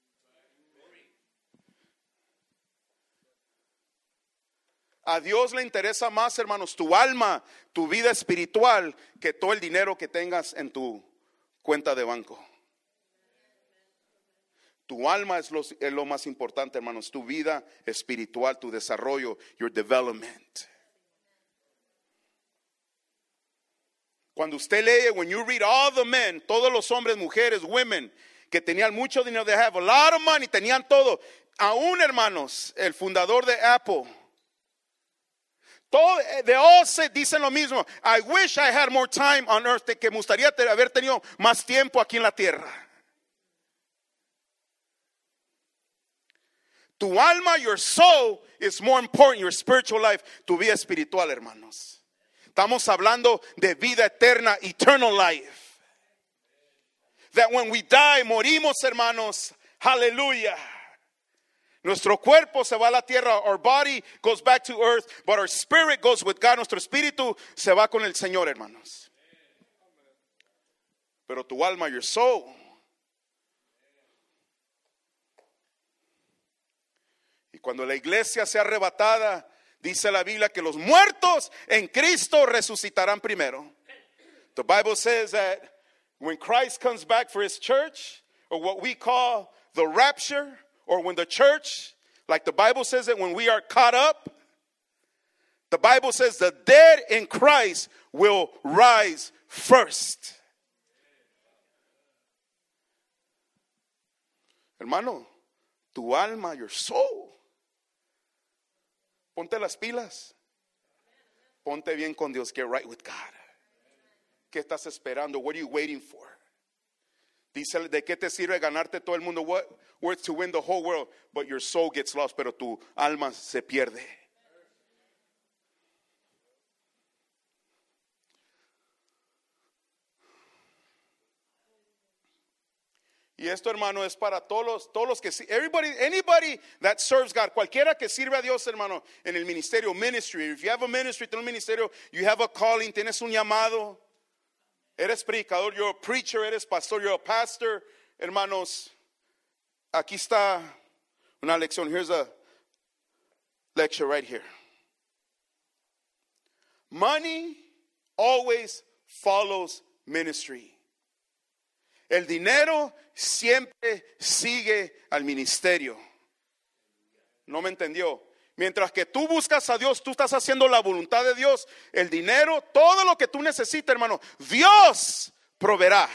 A Dios le interesa más, hermanos, tu alma, tu vida espiritual, que todo el dinero que tengas en tu cuenta de banco. Tu alma es lo, es lo más importante, hermanos. Tu vida espiritual, tu desarrollo, your development. Cuando usted lee, when you read all the men, todos los hombres, mujeres, women, que tenían mucho dinero, they have a lot of money, tenían todo. Aún, hermanos, el fundador de Apple, todo, they all say, dicen lo mismo. I wish I had more time on earth, que me gustaría haber tenido más tiempo aquí en la tierra. Tu alma, your soul, is more important, your spiritual life, tu vida espiritual, hermanos. Estamos hablando de vida eterna, eternal life. That when we die, morimos, hermanos. Hallelujah. Nuestro cuerpo se va a la tierra, our body goes back to earth, but our spirit goes with God. Nuestro espíritu se va con el Señor, hermanos. pero tu alma, your soul. Y cuando la iglesia sea arrebatada, dice la Biblia que los muertos en Cristo resucitarán primero. The Bible says that when Christ comes back for his church, or what we call the rapture, or when the church, like the Bible says that when we are caught up, the Bible says the dead in Christ will rise first. Hermano, tu alma, your soul. Ponte las pilas. Ponte bien con Dios. Get right with God. ¿Qué estás esperando? What are you waiting for? Dice, ¿de qué te sirve ganarte todo el mundo? What? Worth to win the whole world, but your soul gets lost, pero tu alma se pierde. Y esto, hermano, es para todos los, todos los que, everybody, anybody that serves God, cualquiera que sirve a Dios, hermano, en el ministerio, ministry. If you have a ministry, tienes un ministerio, you have a calling, tienes un llamado, eres predicador, you're a preacher, eres pastor, you're a pastor, hermanos, aquí está una lección. Here's a lecture right here. Money always follows ministry. El dinero siempre sigue al ministerio. No me entendió. Mientras que tú buscas a Dios, tú estás haciendo la voluntad de Dios. El dinero, todo lo que tú necesitas, hermano, Dios proveerá.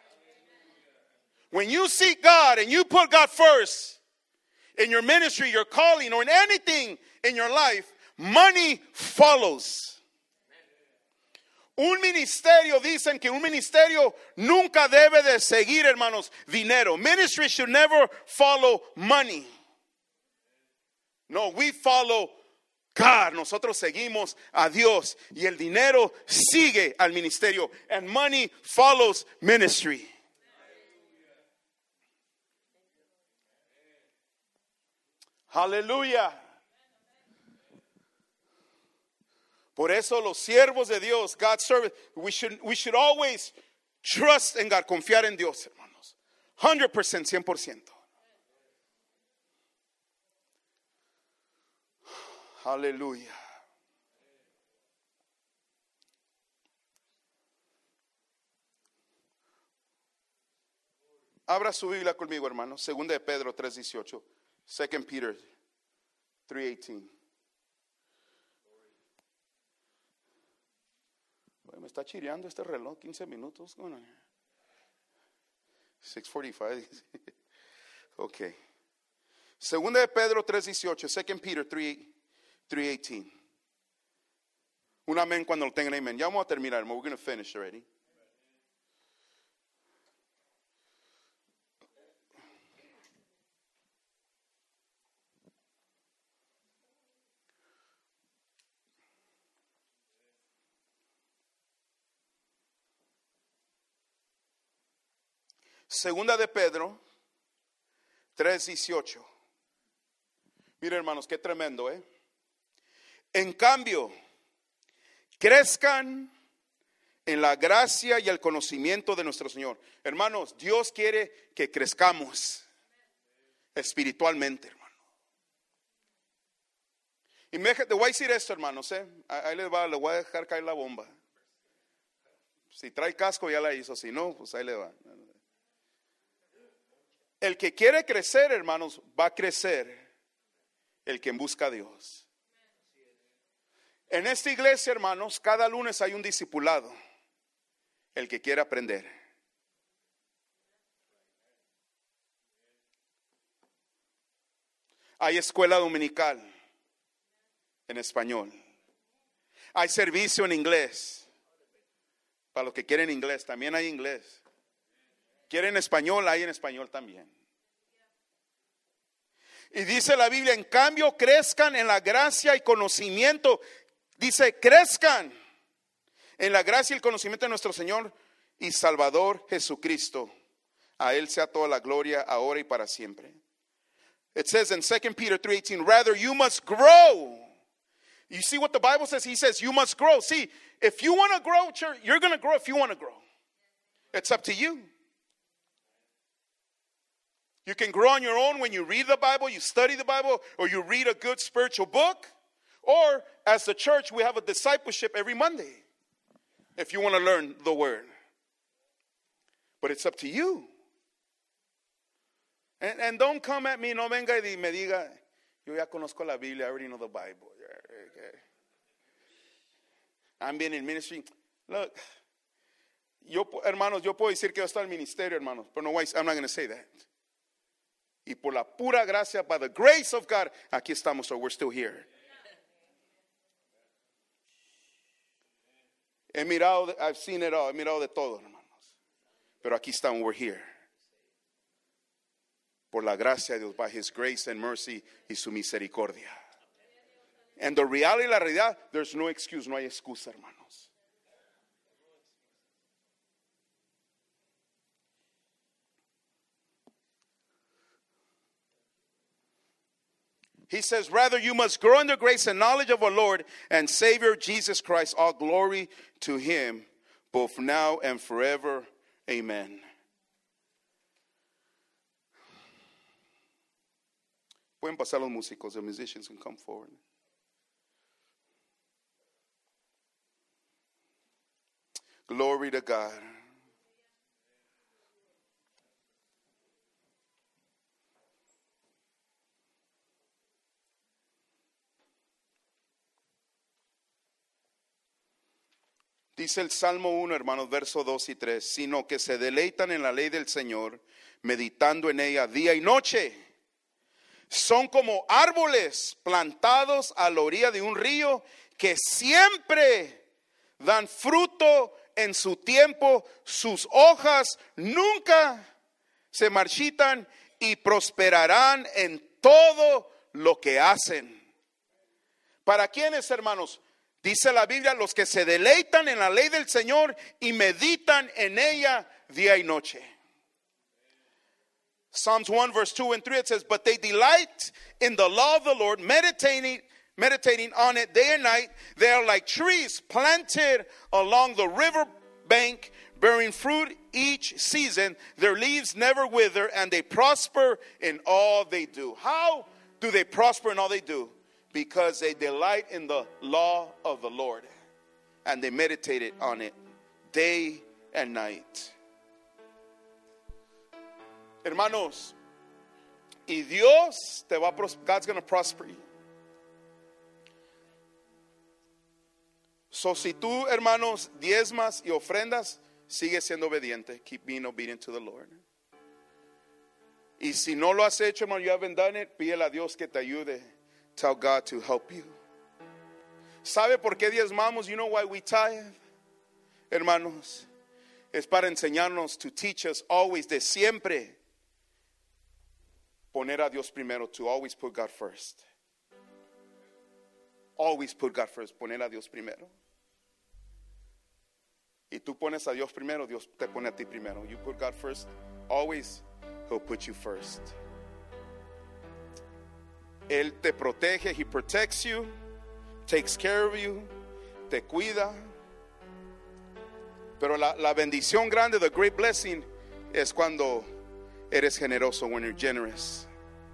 When you seek God and you put God first in your ministry, your calling, or in anything in your life, money follows. Un ministerio, dicen que un ministerio nunca debe de seguir, hermanos, dinero. Ministry should never follow money. No, we follow God. Nosotros seguimos a Dios y el dinero sigue al ministerio. And money follows ministry. Aleluya. Por eso los siervos de Dios, God's servants, we should, we should always trust in God, confiar en Dios, hermanos. one hundred percent, cien por ciento. Aleluya. Abra su Biblia conmigo, hermanos. Segunda de Pedro tres dieciocho. Second Peter three eighteen. Me está chireando este reloj, quince minutos. six forty-five. Ok. Segunda de Pedro tres dieciocho. Second Peter three eighteen. Un amén cuando lo tengan, amén. Ya vamos a terminar. We're going to finish already. Segunda de Pedro tres dieciocho. Mira, hermanos, qué tremendo, ¿eh? En cambio, crezcan en la gracia y el conocimiento de nuestro Señor. Hermanos, Dios quiere que crezcamos espiritualmente, hermano. Y me, te voy a decir esto, hermanos, ¿eh? Ahí les va, le voy a dejar caer la bomba. Si trae casco ya la hizo, si no, pues ahí le va. El que quiere crecer, hermanos, va a crecer el que busca a Dios. En esta iglesia, hermanos, cada lunes hay un discipulado. El que quiere aprender. Hay escuela dominical en español. Hay servicio en inglés. Para los que quieren inglés, también hay inglés. Quieren español, hay en español también. Y dice la Biblia, en cambio, crezcan en la gracia y conocimiento. Dice, crezcan en la gracia y el conocimiento de nuestro Señor y Salvador Jesucristo. A Él sea toda la gloria, ahora y para siempre. It says in Second Peter three eighteen, rather you must grow. You see what the Bible says? He says you must grow. See, if you want to grow, church, you're going to grow if you want to grow. It's up to you. You can grow on your own when you read the Bible, you study the Bible, or you read a good spiritual book. Or as the church, we have a discipleship every Monday if you want to learn the word. But it's up to you. And, and don't come at me, no venga y me diga, yo ya conozco la Biblia, I already know the Bible. I'm being in ministry. Look, yo, hermanos, yo puedo decir que yo estoy en el ministerio, hermanos, pero no, I'm not going to say that. Y por la pura gracia, by the grace of God, aquí estamos, so we're still here. He mirado, I've seen it all, he mirado de todo, hermanos. Pero aquí estamos, we're here. Por la gracia de Dios, by His grace and mercy y su misericordia. And the reality, la realidad, there's no excuse, no hay excusa, hermanos. He says, rather you must grow in the grace and knowledge of our Lord and Savior Jesus Christ. All glory to Him, both now and forever. Amen. Pueden pasar los músicos, the musicians can come forward. Glory to God. Dice el Salmo uno, hermanos, verso dos y tres, sino que se deleitan en la ley del Señor, meditando en ella día y noche. Son como árboles plantados a la orilla de un río que siempre dan fruto en su tiempo, sus hojas nunca se marchitan y prosperarán en todo lo que hacen. ¿Para quiénes, hermanos? Dice la Biblia, los que se deleitan en la ley del Señor y meditan en ella día y noche. Psalms one verse two and three, it says, but they delight in the law of the Lord, meditating, meditating on it day and night. They are like trees planted along the river bank, bearing fruit each season. Their leaves never wither, and they prosper in all they do. How do they prosper in all they do? Because they delight in the law of the Lord, and they meditated on it day and night. Hermanos, y Dios te va a pros- God's going to prosper you. So si tú, hermanos, diezmas y ofrendas, sigue siendo obediente. Keep being obedient to the Lord. Y si no lo has hecho, hermano, you haven't done it, pídele a Dios que te ayude. Tell God to help you. ¿Sabe por qué diezmamos? You know why we tithe? Hermanos, es para enseñarnos, to teach us always, de siempre, poner a Dios primero, to always put God first. Always put God first, poner a Dios primero. Y tú pones a Dios primero, Dios te pone a ti primero. You put God first, always He'll put you first. Él te protege, He protects you, takes care of you, te cuida. Pero la, la bendición grande, the great blessing, es cuando eres generoso, when you're generous.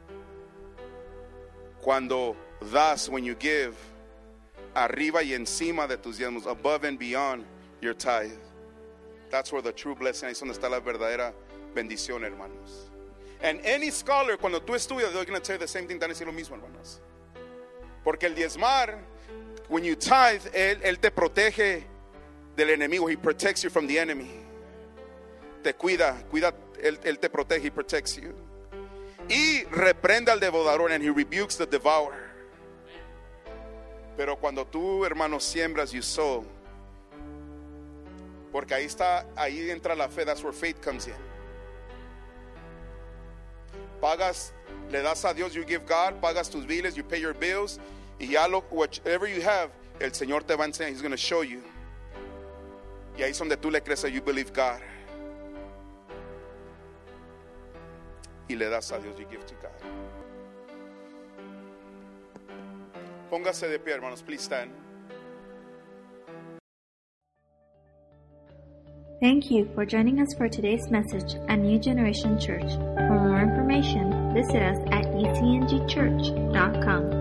Cuando das, when you give, arriba y encima de tus diezmos, above and beyond your tithe. That's where the true blessing, ahí es donde está la verdadera bendición, hermanos. And any scholar, cuando tú estudias, they're going to tell you the same thing, te van a decir lo mismo, hermanos. Porque el diezmar, when you tithe, él, él te protege del enemigo. He protects you from the enemy. Te cuida, cuida, él, él te protege, He protects you. Y reprende al devorador, and He rebukes the devourer. Pero cuando tú, hermanos, siembras, you sow. Porque ahí está, ahí entra la fe. That's where faith comes in. Pagas, le das a Dios, you give God, pagas tus biles, you pay your bills, y ya lo, whatever you have, el Señor te va a enseñar, He's going to show you. Y ahí es donde tú le crees, you believe God. Y le das a Dios, you give to God. Póngase de pie, hermanos, please stand. Thank you for joining us for today's message at New Generation Church. For more information, visit us at e c n g church dot com.